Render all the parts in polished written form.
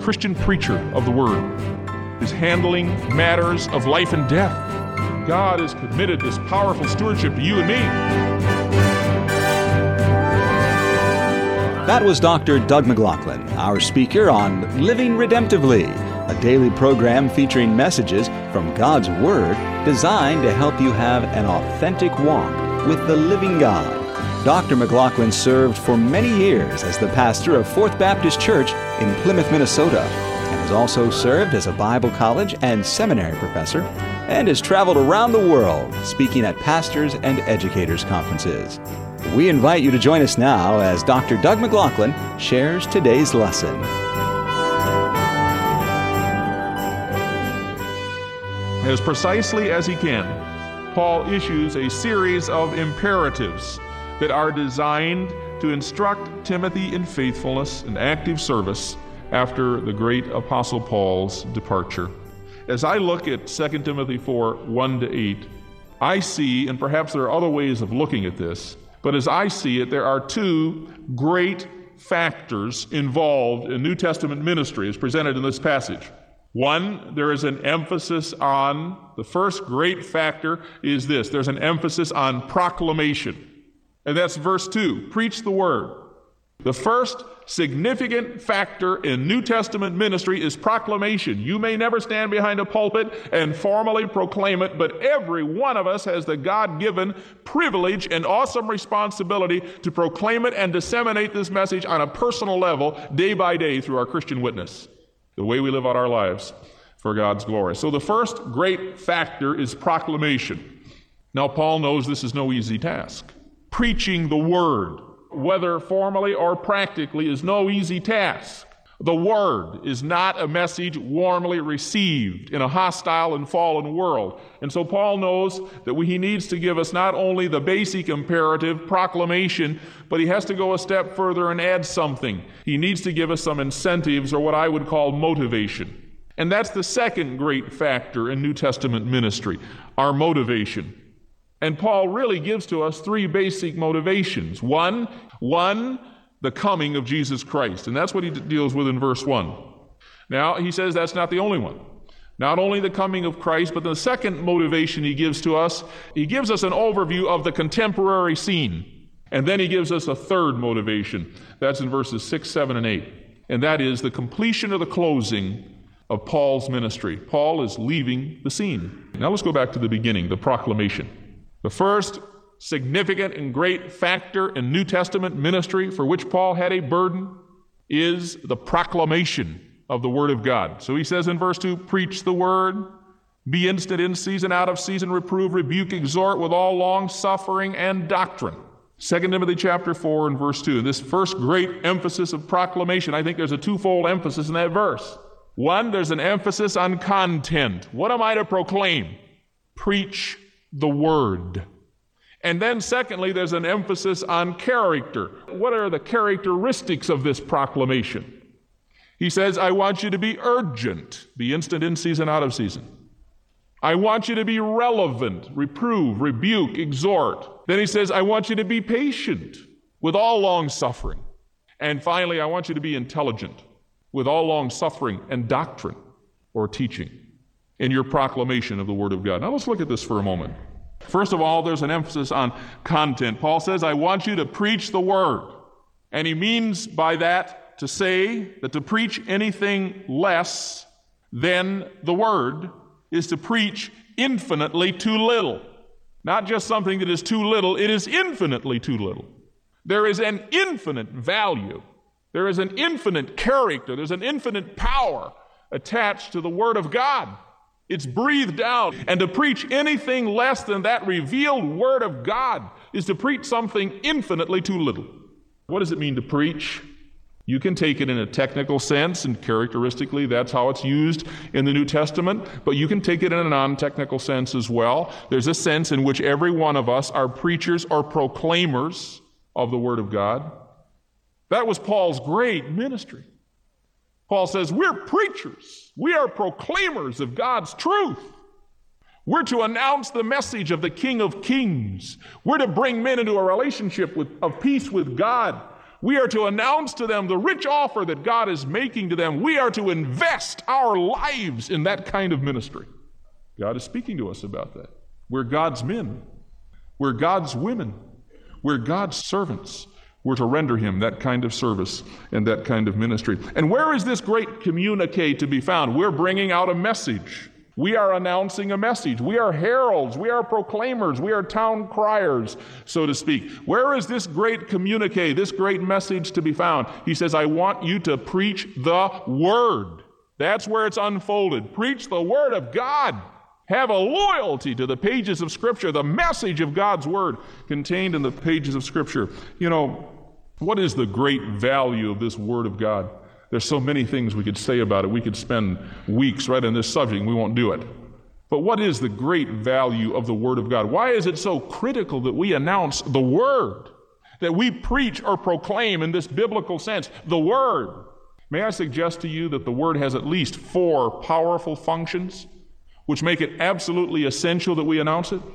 Christian preacher of the Word is handling matters of life and death. God has committed this powerful stewardship to you and me. That was Dr. Doug McLaughlin, our speaker on Living Redemptively, a daily program featuring messages from God's Word designed to help you have an authentic walk with the living God. Dr. McLaughlin served for many years as the pastor of Fourth Baptist Church in Plymouth, Minnesota, and has also served as a Bible college and seminary professor, and has traveled around the world speaking at pastors' and educators' conferences. We invite you to join us now as Dr. Doug McLaughlin shares today's lesson. As precisely as he can, Paul issues a series of imperatives that are designed to instruct Timothy in faithfulness and active service after the great Apostle Paul's departure. As I look at 2 Timothy 4, 1-8, I see, and perhaps there are other ways of looking at this, but as I see it, there are two great factors involved in New Testament ministry as presented in this passage. One, there is an emphasis on, the first great factor is this, there's an emphasis on proclamation. And that's verse 2, preach the word. The first significant factor in New Testament ministry is proclamation. You may never stand behind a pulpit and formally proclaim it, but every one of us has the God-given privilege and awesome responsibility to proclaim it and disseminate this message on a personal level day by day through our Christian witness, the way we live out our lives for God's glory. So the first great factor is proclamation. Now, Paul knows this is no easy task. Preaching the word, whether formally or practically, is no easy task. The word is not a message warmly received in a hostile and fallen world. And so Paul knows that he needs to give us not only the basic imperative, proclamation, but he has to go a step further and add something. He needs to give us some incentives, or what I would call motivation. And that's the second great factor in New Testament ministry, our motivation. And Paul really gives to us three basic motivations. One, the coming of Jesus Christ. And that's what he deals with in verse 1. Now, he says that's not the only one. Not only the coming of Christ, but the second motivation he gives to us, he gives us an overview of the contemporary scene. And then he gives us a third motivation. That's in verses 6, 7, and 8. And that is the completion of the closing of Paul's ministry. Paul is leaving the scene. Now let's go back to the beginning, the proclamation. The first significant and great factor in New Testament ministry for which Paul had a burden is the proclamation of the Word of God. So he says in verse 2, preach the Word, be instant in season, out of season, reprove, rebuke, exhort with all long suffering and doctrine. 2 Timothy chapter 4 and verse 2. This first great emphasis of proclamation, I think there's a twofold emphasis in that verse. One, there's an emphasis on content. What am I to proclaim? Preach the Word. And then secondly, there's an emphasis on character. What are the characteristics of this proclamation? He says, I want you to be urgent, be instant in season, out of season. I want you to be relevant, reprove, rebuke, exhort. Then he says, I want you to be patient with all long suffering. And finally, I want you to be intelligent with all long suffering and doctrine or teaching in your proclamation of the Word of God. Now let's look at this for a moment. First of all, there's an emphasis on content. Paul says, I want you to preach the Word. And he means by that to say that to preach anything less than the Word is to preach infinitely too little. Not just something that is too little, it is infinitely too little. There is an infinite value. There is an infinite character. There's an infinite power attached to the Word of God. It's breathed out. And to preach anything less than that revealed Word of God is to preach something infinitely too little. What does it mean to preach? You can take it in a technical sense, and characteristically that's how it's used in the New Testament, but you can take it in a non-technical sense as well. There's a sense in which every one of us are preachers or proclaimers of the Word of God. That was Paul's great ministry. Paul says, we're preachers. We are proclaimers of God's truth. We're to announce the message of the King of Kings. We're to bring men into a relationship of peace with God. We are to announce to them the rich offer that God is making to them. We are to invest our lives in that kind of ministry. God is speaking to us about that. We're God's men. We're God's women. We're God's servants. We're to render him that kind of service and that kind of ministry. And where is this great communique to be found? We're bringing out a message. We are announcing a message. We are heralds. We are proclaimers. We are town criers, so to speak. Where is this great communique, this great message to be found? He says, I want you to preach the Word. That's where it's unfolded. Preach the Word of God. Have a loyalty to the pages of Scripture, the message of God's Word contained in the pages of Scripture. You know, what is the great value of this Word of God? There's so many things we could say about it. We could spend weeks right on this subject, and we won't do it. But what is the great value of the Word of God? Why is it so critical that we announce the Word, that we preach or proclaim in this biblical sense, the Word? May I suggest to you that the Word has at least 4 powerful functions which make it absolutely essential that we announce it?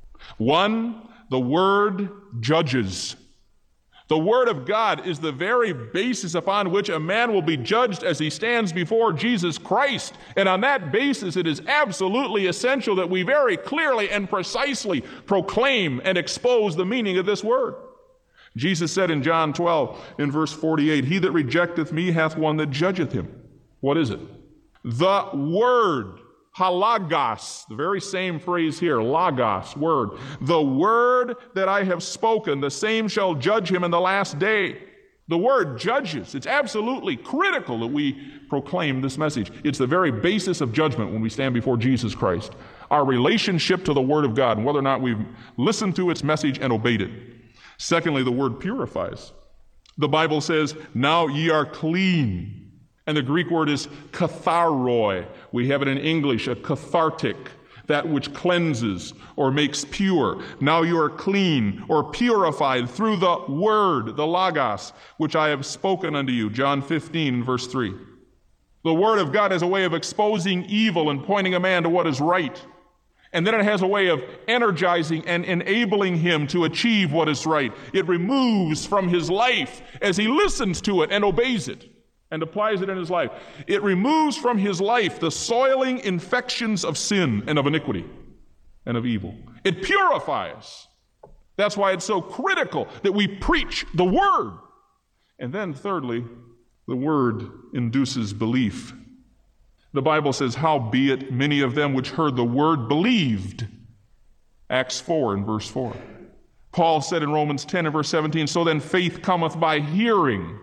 1, the Word judges. The Word of God is the very basis upon which a man will be judged as he stands before Jesus Christ. And on that basis, it is absolutely essential that we very clearly and precisely proclaim and expose the meaning of this Word. Jesus said in John 12, in verse 48, He that rejecteth me hath one that judgeth him. What is it? The Word. Halagos, the very same phrase here, logos, word. The word that I have spoken, the same shall judge him in the last day. The word judges. It's absolutely critical that we proclaim this message. It's the very basis of judgment when we stand before Jesus Christ. Our relationship to the Word of God and whether or not we've listened to its message and obeyed it. Secondly, the word purifies. The Bible says, now ye are clean. And the Greek word is katharoi. We have it in English, a cathartic, that which cleanses or makes pure. Now you are clean or purified through the Word, the logos, which I have spoken unto you. John 15, verse 3. The Word of God has a way of exposing evil and pointing a man to what is right. And then it has a way of energizing and enabling him to achieve what is right. It removes from his life as he listens to it and obeys it and applies it in his life. It removes from his life the soiling infections of sin and of iniquity and of evil. It purifies. That's why it's so critical that we preach the Word. And then thirdly, the Word induces belief. The Bible says, howbeit many of them which heard the Word believed. Acts 4 and verse 4. Paul said in Romans 10 and verse 17, so then faith cometh by hearing,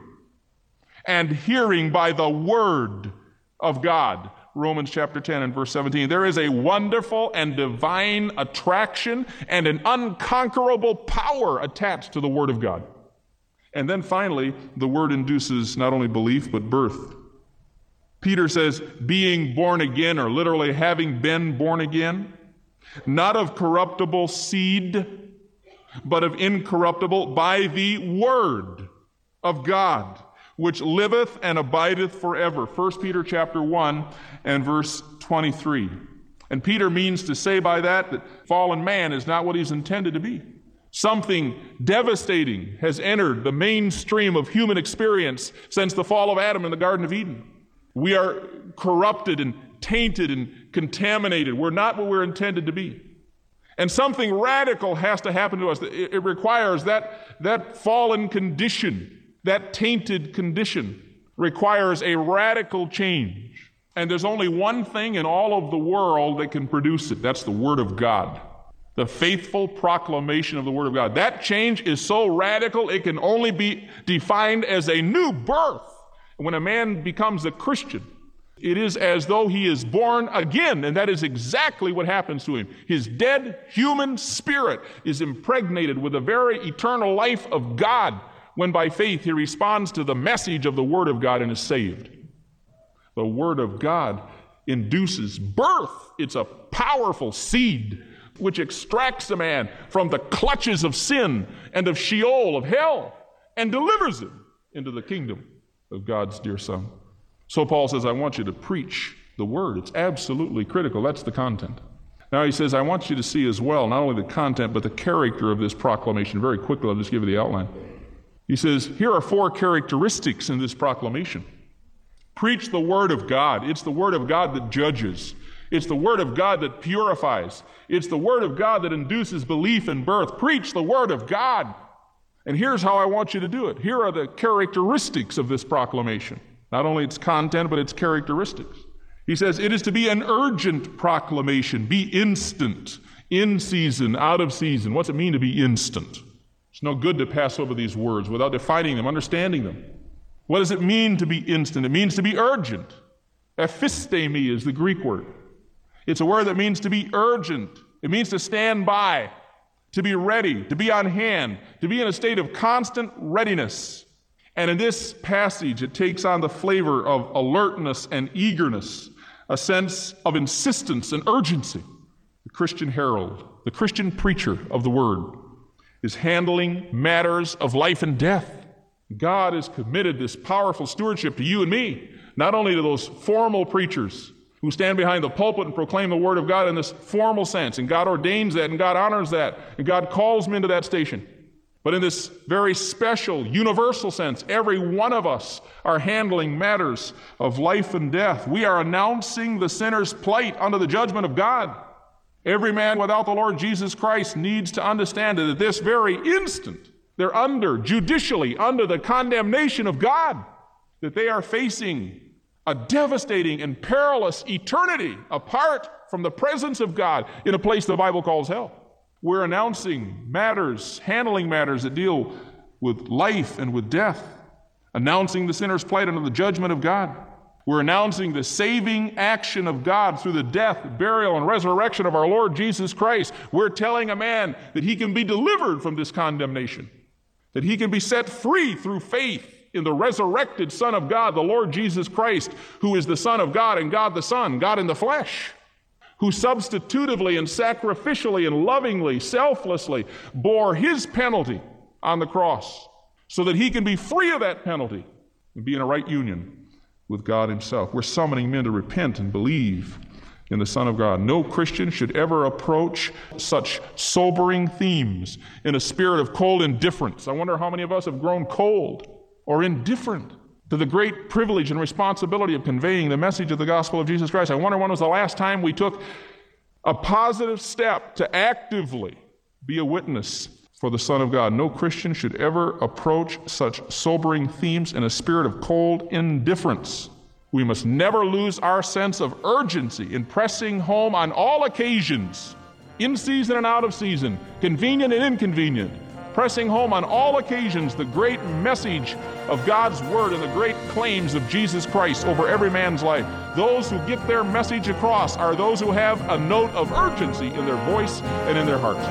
and hearing by the Word of God. Romans chapter 10 and verse 17. There is a wonderful and divine attraction and an unconquerable power attached to the Word of God. And then finally, the Word induces not only belief, but birth. Peter says, being born again, or literally having been born again, not of corruptible seed, but of incorruptible, by the Word of God, which liveth and abideth forever. 1 Peter chapter 1 and verse 23. And Peter means to say by that fallen man is not what he's intended to be. Something devastating has entered the mainstream of human experience since the fall of Adam in the Garden of Eden. We are corrupted and tainted and contaminated. We're not what we're intended to be. And something radical has to happen to us. It requires that fallen condition. That tainted condition requires a radical change. And there's only one thing in all of the world that can produce it. That's the Word of God. The faithful proclamation of the Word of God. That change is so radical, it can only be defined as a new birth. When a man becomes a Christian, it is as though he is born again, and that is exactly what happens to him. His dead human spirit is impregnated with the very eternal life of God, when by faith he responds to the message of the Word of God and is saved. The Word of God induces birth. It's a powerful seed which extracts a man from the clutches of sin and of Sheol, of hell, and delivers him into the kingdom of God's dear Son. So Paul says, I want you to preach the Word. It's absolutely critical. That's the content. Now he says, I want you to see as well, not only the content, but the character of this proclamation. Very quickly, I'll just give you the outline. He says, here are 4 characteristics in this proclamation. Preach the Word of God. It's the Word of God that judges. It's the Word of God that purifies. It's the Word of God that induces belief and birth. Preach the Word of God. And here's how I want you to do it. Here are the characteristics of this proclamation. Not only its content, but its characteristics. He says, it is to be an urgent proclamation. Be instant, in season, out of season. What's it mean to be instant? It's no good to pass over these words without defining them, understanding them. What does it mean to be instant? It means to be urgent. Ephistemi is the Greek word. It's a word that means to be urgent. It means to stand by, to be ready, to be on hand, to be in a state of constant readiness. And in this passage, it takes on the flavor of alertness and eagerness, a sense of insistence and urgency. The Christian herald, the Christian preacher of the Word, is handling matters of life and death. God has committed this powerful stewardship to you and me, not only to those formal preachers who stand behind the pulpit and proclaim the Word of God in this formal sense, and God ordains that, and God honors that, and God calls men to that station. But in this very special, universal sense, every one of us are handling matters of life and death. We are announcing the sinner's plight under the judgment of God. Every man without the Lord Jesus Christ needs to understand that at this very instant, they're judicially under the condemnation of God, that they are facing a devastating and perilous eternity apart from the presence of God in a place the Bible calls hell. We're announcing matters, handling matters that deal with life and with death, announcing the sinner's plight under the judgment of God. We're announcing the saving action of God through the death, burial, and resurrection of our Lord Jesus Christ. We're telling a man that he can be delivered from this condemnation, that he can be set free through faith in the resurrected Son of God, the Lord Jesus Christ, who is the Son of God and God the Son, God in the flesh, who substitutively and sacrificially and lovingly, selflessly bore his penalty on the cross so that he can be free of that penalty and be in a right union with God himself. We're summoning men to repent and believe in the Son of God. No Christian should ever approach such sobering themes in a spirit of cold indifference. I wonder how many of us have grown cold or indifferent to the great privilege and responsibility of conveying the message of the gospel of Jesus Christ. I wonder when was the last time we took a positive step to actively be a witness for the Son of God. No Christian should ever approach such sobering themes in a spirit of cold indifference. We must never lose our sense of urgency in pressing home on all occasions, in season and out of season, convenient and inconvenient, pressing home on all occasions the great message of God's Word and the great claims of Jesus Christ over every man's life. Those who get their message across are those who have a note of urgency in their voice and in their hearts.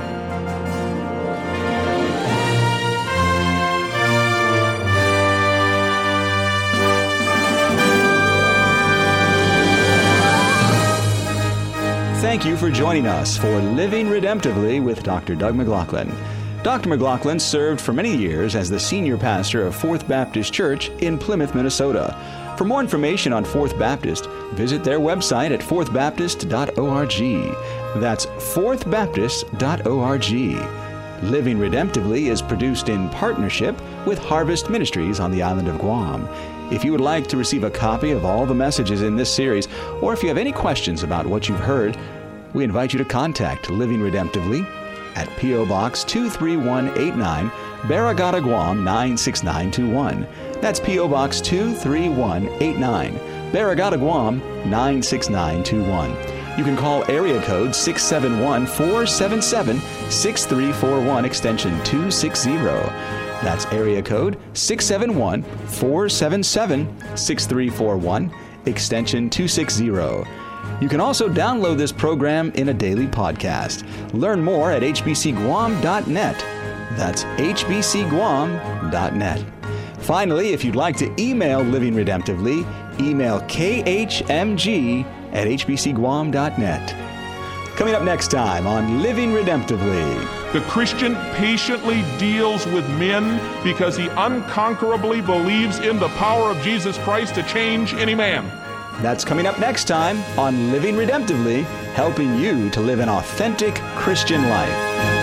Thank you for joining us for Living Redemptively with Dr. Doug McLaughlin. Dr. McLaughlin served for many years as the senior pastor of Fourth Baptist Church in Plymouth, Minnesota. For more information on Fourth Baptist, visit their website at fourthbaptist.org. That's fourthbaptist.org. Living Redemptively is produced in partnership with Harvest Ministries on the island of Guam. If you would like to receive a copy of all the messages in this series, or if you have any questions about what you've heard, we invite you to contact Living Redemptively at P.O. Box 23189, Barragata, Guam 96921. That's P.O. Box 23189, Barragata, Guam 96921. You can call area code 671-477-6341, extension 260. That's area code 671-477-6341, extension 260. You can also download this program in a daily podcast. Learn more at hbcguam.net. That's hbcguam.net. Finally, if you'd like to email Living Redemptively, email khmg@hbcguam.net. Coming up next time on Living Redemptively. The Christian patiently deals with men because he unconquerably believes in the power of Jesus Christ to change any man. That's coming up next time on Living Redemptively, helping you to live an authentic Christian life.